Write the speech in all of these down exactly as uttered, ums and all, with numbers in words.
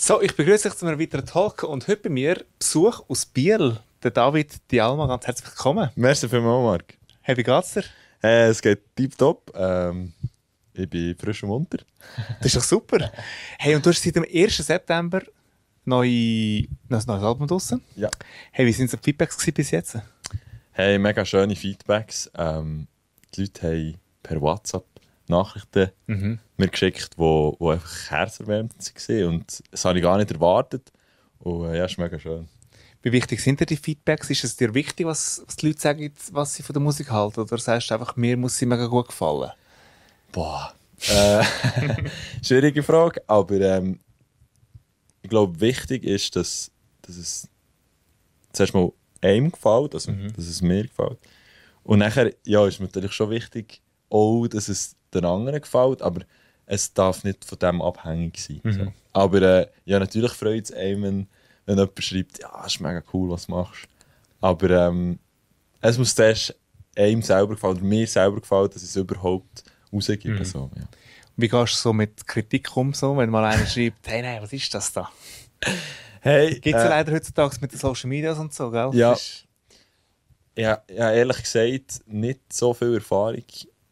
So, ich begrüße dich zu einem weiteren Talk und heute bei mir Besuch aus Biel. Der David Dialma, ganz herzlich willkommen. Merci vielmals, Marc. Hey, wie geht's dir? Äh, es geht tipptopp. Ähm, ich bin frisch und munter. Das ist doch super. Hey, und du hast seit dem ersten September neu, ein neues Album draussen. Ja. Hey, wie sind die Feedbacks gewesen bis jetzt? Hey, mega schöne Feedbacks. Ähm, die Leute haben per WhatsApp Nachrichten Mhm. mir geschickt, die wo, wo einfach herzerwärmend waren. Und das habe ich gar nicht erwartet. Und äh, ja, ist mega schön. Wie wichtig sind dir die Feedbacks? Ist es dir wichtig, was, was die Leute sagen, was sie von der Musik halten? Oder sagst du einfach, mir muss sie mega gut gefallen? Boah. Äh, schwierige Frage, aber ähm, ich glaube, wichtig ist, dass, dass es zuerst mal einem gefällt, also Mhm. dass es mir gefällt. Und nachher, ja, ist mir natürlich schon wichtig, auch, dass es den anderen gefällt, aber es darf nicht von dem abhängig sein. Mhm. So. Aber äh, ja, natürlich freut es einem, wenn, wenn jemand schreibt, ja, das ist mega cool, was du machst. Aber ähm, es muss zuerst einem selber gefallen, oder mir selber gefallen, dass ich es überhaupt rausgebe. Mhm. So, ja. Wie gehst du so mit Kritik um, so, wenn mal einer schreibt, hey, nein, was ist das da? Hey, Gibt es ja äh, leider heutzutage mit den Social Medias und so, gell? Ja. Das ist- ja, ja, ehrlich gesagt, nicht so viel Erfahrung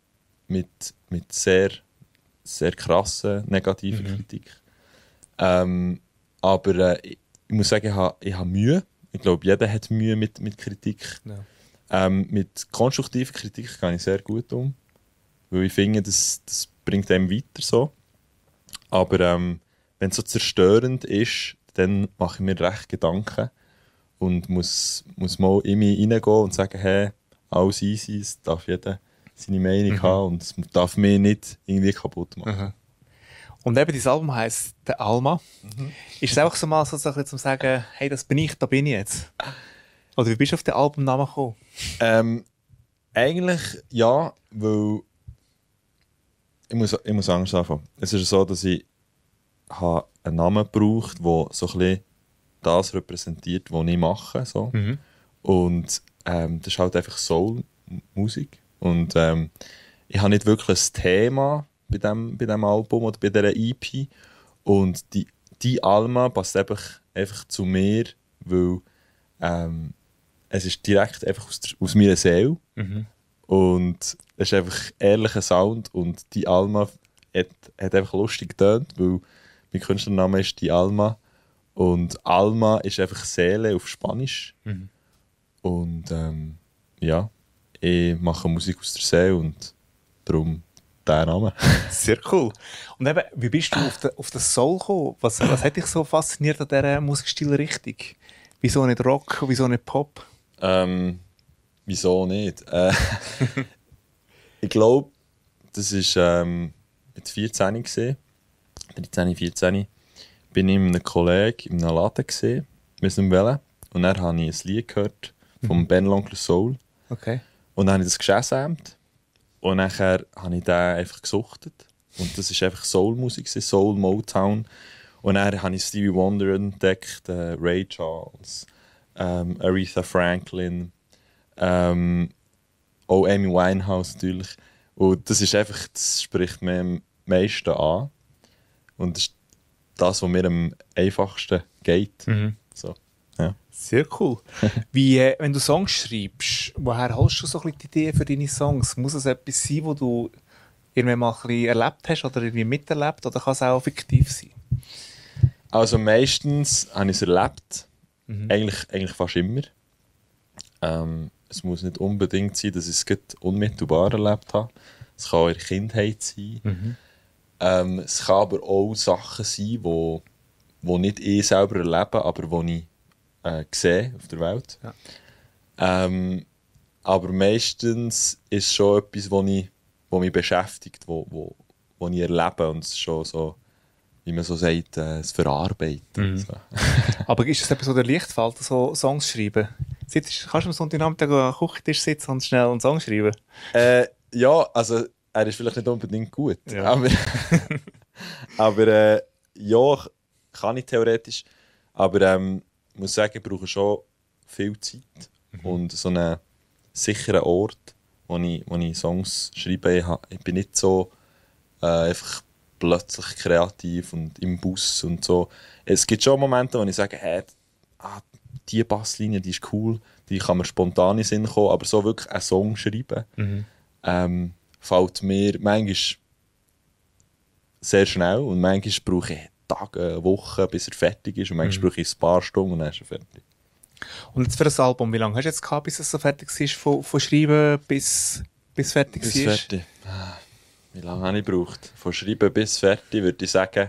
mit, mit sehr, sehr krassen negativen Mhm. Kritik. Ähm, aber äh, ich, ich muss sagen, ich habe ich ha Mühe. Ich glaube, jeder hat Mühe mit, mit Kritik. Ja. Ähm, mit konstruktiver Kritik gehe ich sehr gut um. Weil ich finde, das, das bringt einem weiter so. Aber ähm, wenn es so zerstörend ist, dann mache ich mir recht Gedanken. Und muss, muss mal in mich reingehen und sagen, hey, alles easy, es darf jeder seine Meinung Mhm. haben und es darf mich nicht irgendwie kaputt machen. Mhm. Und eben, dieses Album heisst «Der Alma». Ist es einfach so mal so, so zum sagen, hey, das bin ich, da bin ich jetzt? Oder wie bist du auf den Albumnamen gekommen? Ähm, eigentlich ja, weil ich muss, ich muss anders anfangen. Es ist so, dass ich habe einen Namen gebraucht, der so ein bisschen das repräsentiert, was ich mache. So. Mhm. Und ähm, das ist halt einfach Soul-Musik. Und ähm, ich habe nicht wirklich ein Thema bei diesem bei dem Album oder bei dieser E P. Und die, die Alma passt einfach, einfach zu mir, weil ähm, es ist direkt einfach aus, der, aus meiner Seele. Mhm. Und es ist einfach ehrlicher Sound. Und die Alma hat, hat einfach lustig getönt, weil mein Künstlername ist die Alma. Und Alma ist einfach Seele auf Spanisch. Mhm. Und ähm, ja, ich mache Musik aus der Seele und darum der Name. Sehr cool. Und eben, wie bist du auf den, auf den Soul gekommen? Was, was hat dich so fasziniert an dieser Musikstilrichtung? Wieso nicht Rock, wieso nicht Pop? ähm, wieso nicht? Äh, ich glaube, das war ähm, mit vierzehn gesehen. dreizehn, vierzehn bin ich mit einem Kollegen in einem Laden gesehen, mit einem Welle. Und dann habe ich ein Lied gehört vom Mhm. Ben L'Oncle Soul. Okay. Und dann habe ich das geschesämt. Und nachher habe ich den einfach gesuchtet. Und das war einfach Soul-Musik, Soul, Motown. Und dann habe ich Stevie Wonder entdeckt, äh, Ray Charles, ähm, Aretha Franklin, ähm, auch Amy Winehouse natürlich. Und das ist einfach, das spricht mir am meisten an. Und das ist das, was mir am einfachsten geht. Mhm. So, ja. Sehr cool. Wie, äh, wenn du Songs schreibst, woher holst du so ein bisschen die Ideen für deine Songs? Muss es etwas sein, wo du irgendwann mal ein bisschen erlebt hast oder irgendwie miterlebt? Oder kann es auch fiktiv sein? Also meistens habe ich es erlebt. Mhm. Eigentlich, eigentlich fast immer. Ähm, es muss nicht unbedingt sein, dass ich es gerade unmittelbar erlebt habe. Es kann auch in der Kindheit sein. Mhm. Ähm, es kann aber auch Sachen sein, wo, wo nicht ich selber erlebe, aber wo ich äh, sehe auf der Welt. Ja. Ähm, aber meistens ist es schon etwas, wo, ich, wo mich beschäftigt, wo, wo, wo ich erlebe. Und es ist schon so, wie man so sagt, äh, das Verarbeiten. Mhm. So. Aber ist es etwas, wo dir leicht fällt, so Songs schreiben? Sitzt, kannst du am Sonntagnachmittag am Küchentisch sitzen und schnell einen Song schreiben? Äh, ja, also er ist vielleicht nicht unbedingt gut, Ja. aber, aber äh, ja, kann ich theoretisch. Aber ähm, ich muss sagen, ich brauche schon viel Zeit und so einen sicheren Ort, wo ich, wo ich Songs schreibe. Ich, ha- ich bin nicht so äh, einfach plötzlich kreativ und im Bus und so. Es gibt schon Momente, wo ich sage, hey, ah, die Basslinie, die ist cool, die kann mir spontan in den Sinn kommen, aber so wirklich einen Song schreiben, Mhm. ähm, fällt mir manchmal sehr schnell und manchmal brauche ich Tage, Wochen, bis er fertig ist und manchmal Mhm. brauche ich ein paar Stunden und dann ist er fertig. Und jetzt für das Album, wie lange hast du jetzt gehabt, bis es so fertig war, von, von Schreiben bis, bis fertig Bis war? fertig. Ah, wie lange habe ich gebraucht? Von Schreiben bis fertig würde ich sagen,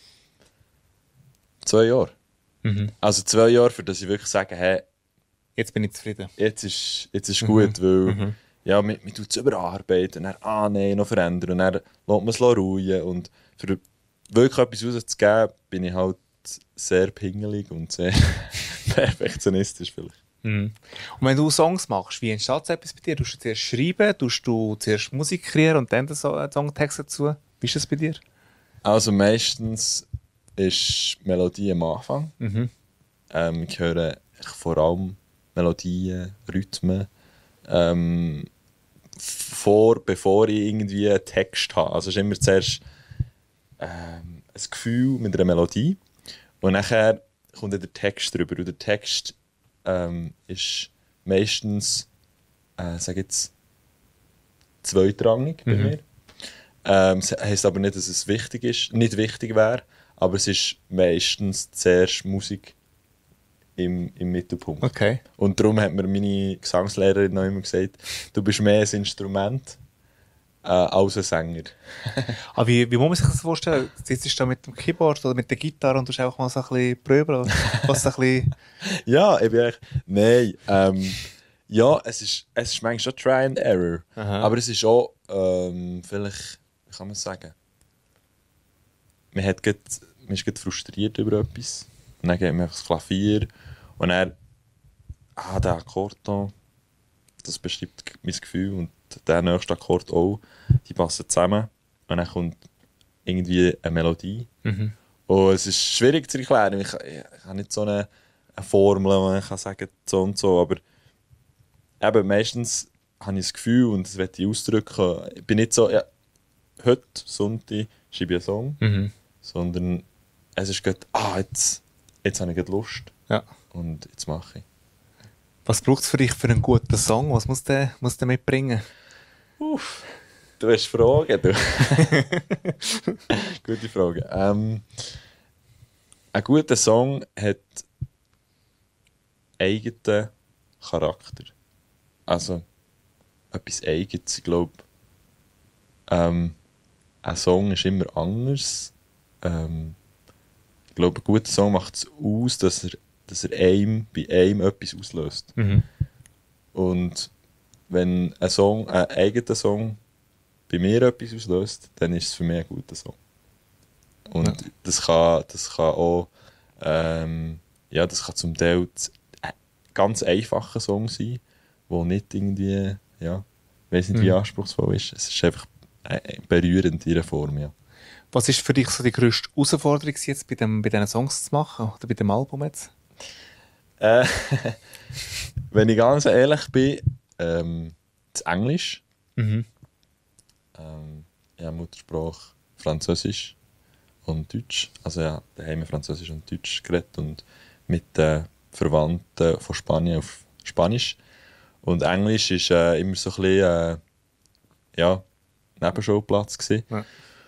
zwei Jahre. Mhm. Also zwei Jahre, für das ich wirklich sage, hey, Jetzt bin ich zufrieden. jetzt ist, jetzt ist Mhm. gut, weil Mhm. ja, man, man tut es überarbeiten und dann, ah nein, noch verändern und dann lässt man es ruhen und für wirklich etwas rauszugeben, bin ich halt sehr pingelig und sehr perfektionistisch vielleicht. Mhm. Und wenn du Songs machst, wie entsteht so etwas bei dir? Tust du zuerst schreiben, tust du zuerst Musik kreieren und dann den So- äh, Songtext dazu? Wie ist das bei dir? Also meistens ist die Melodie am Anfang. Mhm. Ähm, ich höre vor allem Melodien, Rhythmen, ähm, vor, bevor ich irgendwie einen Text habe. Also es ist immer zuerst ähm, ein Gefühl mit einer Melodie und nachher kommt dann der Text drüber. Und der Text ähm, ist meistens, äh, sage jetzt, zweitrangig bei Mhm. mir. Ähm, das heisst aber nicht, dass es wichtig ist, nicht wichtig wäre, aber es ist meistens zuerst Musik im, im Mittelpunkt. Okay. Und darum hat mir meine Gesangslehrerin noch immer gesagt, du bist mehr ein Instrument äh, als ein Sänger. Aber wie, wie muss man sich das vorstellen? Sitzt du da mit dem Keyboard oder mit der Gitarre und du auch mal so ein bisschen proben? Was so ein bisschen... Ja, ich bin echt... Nein, ähm, ja, es ist, es ist manchmal schon Try and Error. Aha. Aber es ist auch, ähm, vielleicht, wie kann man es sagen? Man, hat grad, man ist grad frustriert über etwas. Und dann geht man einfach das Klavier. Und dann, ah, der Akkord da, das bestimmt mein Gefühl. Und der nächste Akkord auch. Die passen zusammen. Und dann kommt irgendwie eine Melodie. Mhm. Und es ist schwierig zu erklären. Ich, ich, ich habe nicht so eine, eine Formel, wo ich kann sagen so und so. Aber eben, meistens habe ich das Gefühl und das möchte ich ausdrücken. Ich bin nicht so, ja, heute, Sonntag, schreibe ich einen Song. Mhm. Sondern es ist gerade, ah, jetzt, jetzt habe ich gerade Lust Ja. und jetzt mache ich. Was braucht es für dich für einen guten Song? Was muss der, muss der mitbringen? Uff, du hast Fragen, du. Gute Frage. Ähm, ein guter Song hat eigenen Charakter. Also etwas Eigenes, ich glaube. Ähm, ein Song ist immer anders. Ähm, ich glaube, ein guter Song macht es aus, dass er, dass er einem, bei einem etwas auslöst. Mhm. Und wenn ein Song, ein eigener Song bei mir etwas auslöst, dann ist es für mich ein guter Song. Und Ja. das, kann, das kann auch, ähm, ja, das kann zum Teil ein ganz einfacher Song sein, der nicht irgendwie, ja, ich weiß nicht, wie Mhm. anspruchsvoll ist. Es ist einfach äh, berührend in ihrer Form, ja. Was ist für dich so die grösste Herausforderung jetzt bei, dem, bei diesen Songs zu machen? Oder bei dem Album jetzt? Äh, wenn ich ganz ehrlich bin, ähm, das Englisch. Mhm. Ähm, ich habe Muttersprache Französisch und Deutsch. Also ja, daheim Französisch und Deutsch geredet und mit den Verwandten von Spanien auf Spanisch. Und Englisch war äh, immer so ein bisschen, äh, ja, Nebenschauplatz gewesen. Ja.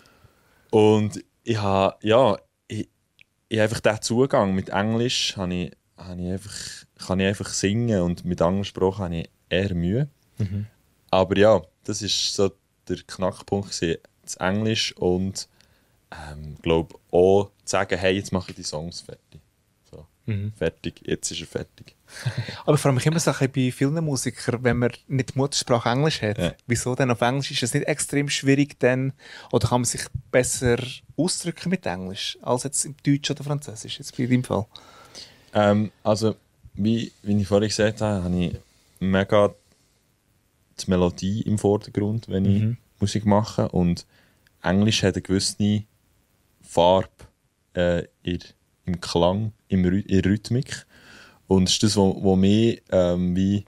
Und ich habe, ja, ich, ich habe einfach diesen Zugang mit Englisch, habe ich, habe ich einfach, kann ich einfach singen und mit anderen Sprachen habe ich eher Mühe. Mhm. Aber ja, das war so der Knackpunkt gewesen, das Englisch und ähm, glaube auch zu sagen, hey, jetzt mache ich die Songs fertig. So, Mhm. fertig, jetzt ist er fertig. Aber vor allem ich immer so ein bisschen bei vielen Musikern, wenn man nicht die Muttersprache Englisch hat, Ja. wieso denn auf Englisch? Ist es nicht extrem schwierig dann? Oder kann man sich besser ausdrücken mit Englisch als jetzt im Deutsch oder Französisch? Jetzt bei deinem Fall. Ähm, also, wie, wie ich vorhin gesagt habe, habe ich mega die Melodie im Vordergrund, wenn ich Mhm. Musik mache. Und Englisch hat eine gewisse Farbe äh, in, im Klang, im, Rhy- in der Rhythmik. Und das ist das, was mich ähm, wie,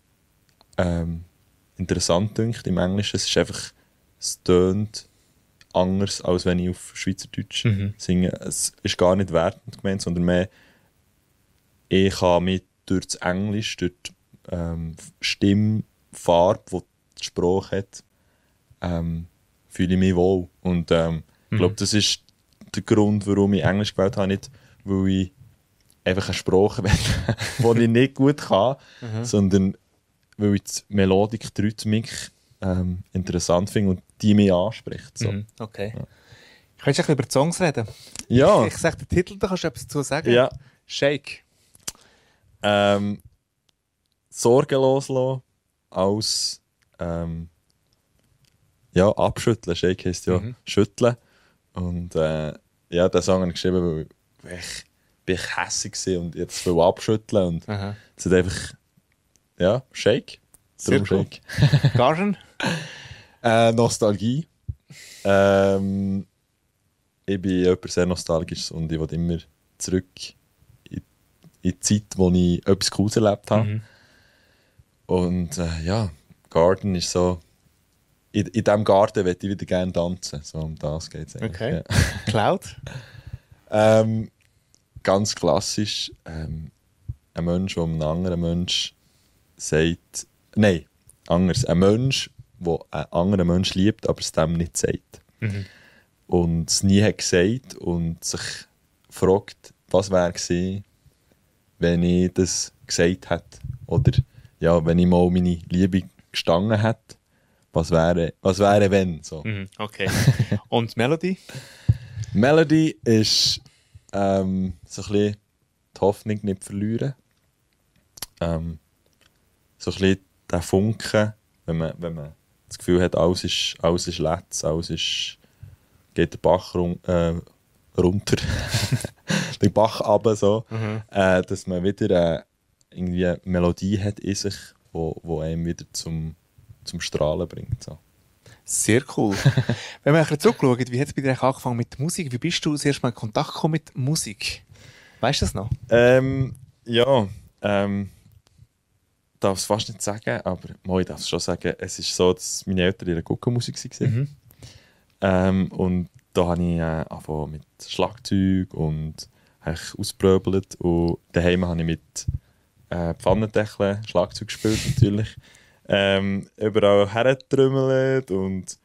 ähm, interessant dünkt im Englischen. Es ist einfach, es tönt anders, als wenn ich auf Schweizerdeutsch Mhm. singe. Es ist gar nicht wertend gemeint, sondern mehr, ich kann mich durch das Englisch, durch die ähm, Stimmfarbe, die die Sprache hat, ähm, fühle ich mich wohl. Und ähm, ich glaube, das ist der Grund, warum ich Englisch gewählt habe. Nicht, weil ich einfach eine Sprache will, die ich nicht gut kann, Mhm. sondern weil ich die Melodik, die Rhythmik ähm, interessant finde und die mich anspricht. So. Mhm. Okay. Ja. Ich will über die Songs reden. Ja. Ich, ich sage den Titel, da kannst du etwas dazu sagen. Ja. Shake. Ähm, sorgenlos lassen, als ähm, ja, abschütteln. Shake heisst ja Mhm. schütteln. Und äh, ja, den Song habe ich geschrieben, weil ich, bin ich hässig war und jetzt will abschütteln. Und Aha. es hat einfach, ja, Shake. Darum Sehr cool. Shake. Garden? äh, Nostalgie. Ähm, ich bin jemand sehr nostalgisch und ich will immer zurück in, in die Zeit, wo ich etwas Cooles erlebt habe. Mhm. Und äh, ja, Garden ist so. In, in diesem Garten möchte ich wieder gerne tanzen. So um das geht es eigentlich. Okay. Ja. Cloud? ähm, ganz klassisch. Ähm, ein Mensch, der einem anderen Mensch sagt. Nein, anders. Ein Mensch, der einen anderen Mensch liebt, aber es dem nicht sagt. Mhm. Und es nie hat gesagt und sich fragt, was wäre gewesen, wenn ich das gesagt hätte. Oder ja, wenn ich mal meine Liebe gestanden hätte, was wäre, was wäre wenn? So. Mhm. Okay. Und Melody? Melody ist ähm, so ein bisschen die Hoffnung nicht verlieren. Ähm, so ein bisschen der Funken, wenn man, wenn man das Gefühl hat, alles ist, alles ist letzt, alles ist, geht der Bach run, äh, runter, den Bach runter, so, Mhm. äh, dass man wieder äh, irgendwie eine Melodie hat in sich, wo, wo einem wieder zum, zum Strahlen bringt. So. Sehr cool. Wenn wir ein bisschen zurückschauen, wie hat es bei dir eigentlich angefangen mit der Musik? Wie bist du das erste Mal in Kontakt gekommen mit Musik? Weißt du das noch? Ähm, ja, ähm, darf es fast nicht sagen, aber mal, ich darf es schon sagen. Es ist so, dass meine Eltern in der Guckenmusik waren. Mhm. Ähm, und da habe ich äh, angefangen mit Schlagzeug und habe ich ausgeprobiert. Und daheim habe ich mit äh, Pfannendeckeln Schlagzeug gespielt, natürlich. Ähm, überall hergetrümmelt und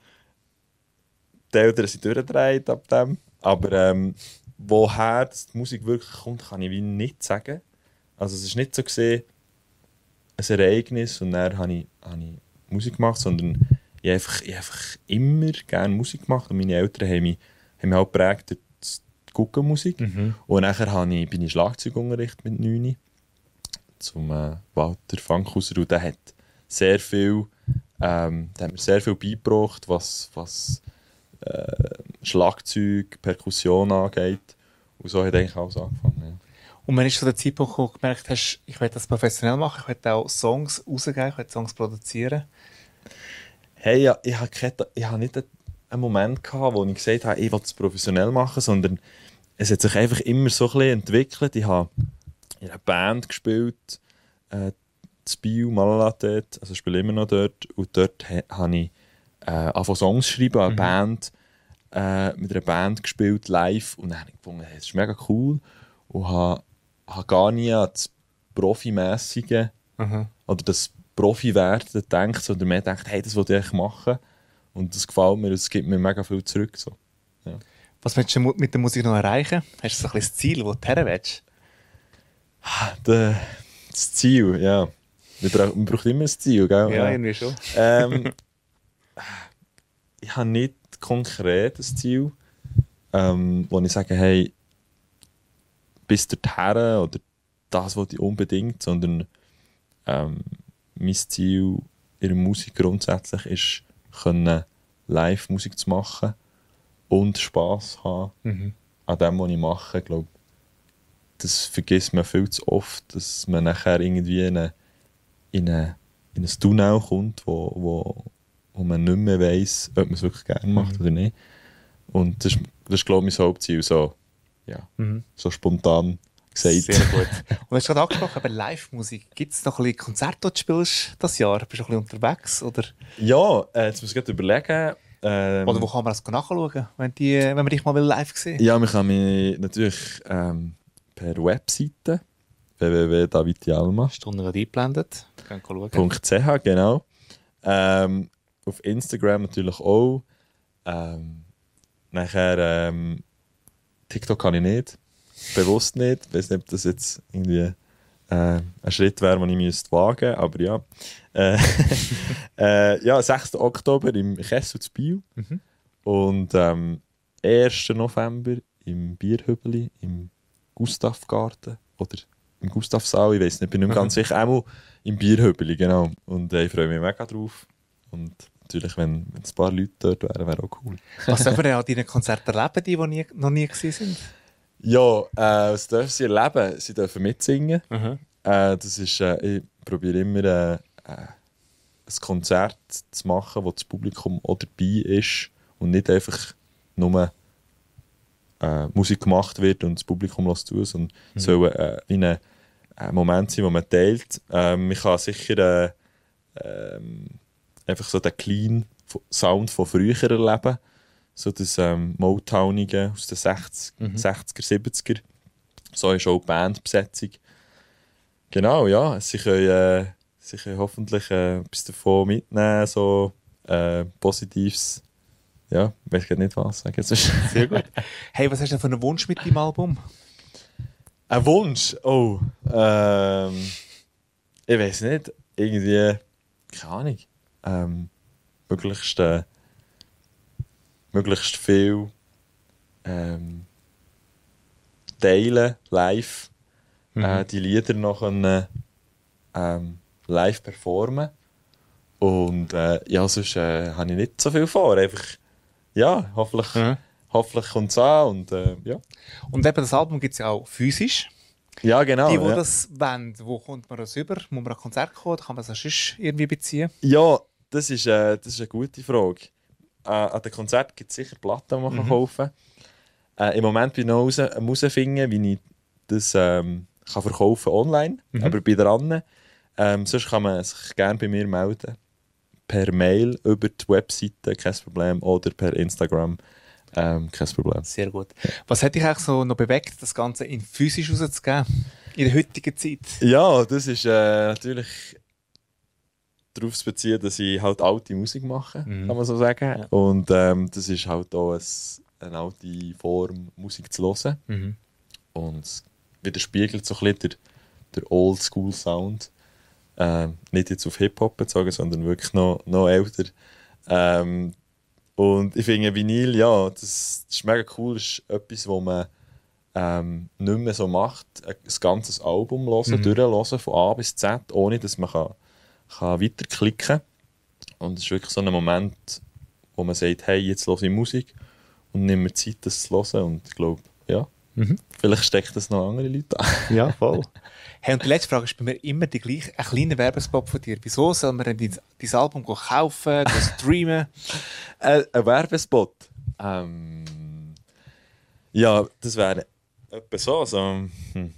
die Eltern sind durchgedreht ab dem. Aber ähm, woher die Musik wirklich kommt, kann ich wie nicht sagen. Also es ist nicht so gesehen ein Ereignis und dann habe ich, habe ich Musik gemacht, sondern ich habe einfach, ich habe einfach immer gerne Musik gemacht und meine Eltern haben mich, haben mich auch geprägt durch die Guckenmusik. Mhm. Und nachher habe ich, bin ich Schlagzeugunterricht mit neun zum äh, Walter Fankhauser und der hat sehr viel, ähm, der hat mir sehr viel beigebracht, was, was äh, Schlagzeug, Perkussion angeht. Und so hat eigentlich alles angefangen. Ja. Und wann ist so der Zeitpunkt, wo du gemerkt hast, ich will das professionell machen, ich will auch Songs rausgeben, ich will Songs produzieren? Hey, ja, ich habe keine, ich habe nicht einen Moment gehabt, wo ich gesagt habe, ich will es professionell machen, sondern es hat sich einfach immer so ein bisschen entwickelt. Ich habe in einer Band gespielt, äh, das Bio, Malalatet, also ich spiele immer noch dort. Und dort ha, habe ich äh, angefangen Songs zu schreiben, eine Mhm. Band, äh, mit einer Band gespielt, live. Und dann habe ich gefunden, hey, das ist mega cool. Und habe, habe gar nie an das Profimässige Mhm. oder das Profi-Werden gedacht, sondern mehr gedacht, hey, das will ich eigentlich machen. Und das gefällt mir, es gibt mir mega viel zurück. So. Ja. Was willst du mit der Musik noch erreichen? Hast du so ein bisschen das Ziel, wo du her willst? De, das Ziel, ja. Man braucht, man braucht immer ein Ziel, gell? Ja, irgendwie schon. Ähm, ich habe nicht konkret ein Ziel, ähm, wo ich sage, hey, bis dorthin oder das will ich unbedingt, sondern ähm, mein Ziel in der Musik grundsätzlich ist, können Live-Musik zu machen und Spass haben Mhm. an dem, was ich mache. Ich glaube, das vergisst man viel zu oft, dass man nachher irgendwie in, eine, in, eine, in ein Tunnel kommt, wo, wo, wo man nicht mehr weiss, ob man es wirklich gerne macht Mhm. oder nicht. Und das ist, das ist glaube ich, mein Hauptziel, so, ja, Mhm. so spontan gesagt. Sehr gut. Und du hast gerade angesprochen, aber Live-Musik. Gibt es noch ein bisschen Konzerte, die du spielst das Jahr? Bist du ein bisschen unterwegs? Oder? Ja, äh, jetzt muss ich gerade überlegen. Ähm, Oder wo kann man das nachschauen, wenn, die, wenn man dich mal live sehen will? Ja, man kann mich natürlich ähm, per Webseite w w w punkt daviddialma Stunden gerade eingeblendet. Können schauen. punkt c h, genau. Ähm, auf Instagram natürlich auch. Ähm, nachher ähm, TikTok kann ich nicht. Bewusst nicht. Ich weiß nicht, ob das jetzt irgendwie äh, ein Schritt wäre, den ich müsste wagen müsste. Aber ja. Äh, äh, ja, sechsten Oktober im Kessel zu Biel. Mhm. Und ähm, ersten November im Bierhübeli, im Gustavgarten oder im Gustavsaal, ich weiß nicht, bin nicht mehr ganz Mhm. sicher. Einmal im Bierhübeli, genau. Und äh, ich freue mich mega drauf. Und natürlich, wenn, wenn ein paar Leute dort wären, wäre auch cool. Was dürfen wir denn an deinen Konzerten erleben, die, die nie, noch nie gewesen sind? Ja, äh, was dürfen sie erleben? Sie dürfen mitsingen. Mhm. Äh, das ist, äh, ich probiere immer äh, äh, ein Konzert zu machen, wo das Publikum auch dabei ist und nicht einfach nur äh, Musik gemacht wird und das Publikum lässt zu, sondern Mhm. soll äh, wie ein äh, Moment sein, wo man teilt. Ähm, man kann sicher äh, ähm, einfach so den clean Sound von früher erleben. So das ähm, Motownige aus den sechziger, Mhm. sechziger, siebziger. So ist auch die Bandbesetzung. Genau, ja. Sie können, äh, sie können hoffentlich äh, etwas davon mitnehmen, so äh, Positives. Ja, ich weiß gar nicht, was sagen sonst. Sehr gut. Hey, was hast du denn für einen Wunsch mit deinem Album? Ein Wunsch? Oh, ähm, ich weiß nicht. Irgendwie, keine Ahnung. Ähm, möglichst, äh, möglichst viel ähm, teilen, live. Äh, die Lieder noch können, ähm, live performen. Und äh, ja, sonst äh, habe ich nicht so viel vor. Einfach, ja, hoffentlich, Mhm. hoffentlich kommt es an. Und, äh, ja. Und eben das Album gibt es ja auch physisch. ja, genau. Die, die ja. das wollen, wo kommt man das über? Muss man ein Konzert kommen? Oder kann man das auch sonst irgendwie beziehen? Ja, das ist, äh, das ist eine gute Frage. Äh, an den Konzerten gibt es sicher Platten, die man Mhm. kann kaufen kann. Äh, Im Moment bin ich noch raus, am herausfinden, wie ich das ähm, kann verkaufen online. Mhm. Aber bin dran. Ähm, sonst kann man sich gerne bei mir melden. Per Mail, über die Webseite, kein Problem. Oder per Instagram, ähm, kein Problem. Sehr gut. Was hat dich eigentlich so noch bewegt, das Ganze in physisch rauszugeben? In der heutigen Zeit? Ja, das ist äh, natürlich darauf zu beziehen, dass ich halt alte Musik mache, Mhm. kann man so sagen. Ja. Und ähm, das ist halt auch ein, eine alte Form, Musik zu hören. Mhm. Und es widerspiegelt so ein bisschen der, der Oldschool-Sound. Ähm, nicht jetzt auf Hip-Hop bezogen, sondern wirklich noch, noch älter. Ähm, und ich finde Vinyl, ja, das, das ist mega cool. Das ist etwas, was man ähm, nicht mehr so macht. Ein ganzes Album hören, Mhm. durchhören, von A bis Z, ohne dass man kann, kann weiterklicken kann. Und es ist wirklich so ein Moment, wo man sagt, hey, jetzt höre ich Musik und nehme mir Zeit, das zu hören. Und ich glaube, ja, Mhm. vielleicht steckt das noch andere Leute an. Ja, voll. Hey, und die letzte Frage ist bei mir immer die gleiche. Ein kleiner Werbespot von dir. Wieso soll man denn dein, dein Album gehen kaufen, gehen streamen? Äh, ein Werbespot? Ähm, ja, das wäre etwa so. Also, hm.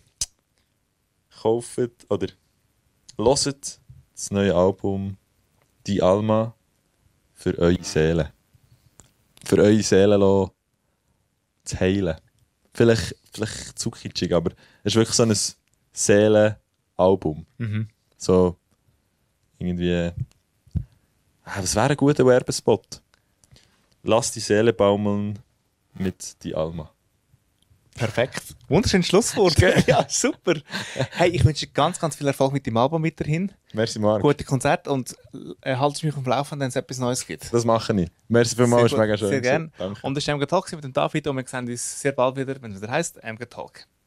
Kauft oder hört das neue Album «Die Alma» für eure Seele. Für eure Seele lassen, zu heilen. Vielleicht, vielleicht zu kitschig, aber es ist wirklich so ein Seelenalbum. Mhm. So irgendwie. Ah, das wäre ein guter Werbespot. Lass die Seele baumeln mit «Die Alma». Perfekt. Wunderschönes Schlusswort. Ja, super. Hey, ich wünsche dir ganz, ganz viel Erfolg mit dem Album weiterhin. Merci, Marc. Gute Konzerte und äh, halte mich auf dem Laufenden, wenn es etwas Neues gibt. Das mache ich. Merci vielmals, ist Sehr gut, mega schön. sehr gerne. Danke. Und das war M G Talk mit dem David und wir sehen uns sehr bald wieder, wenn es wieder heisst M G Talk.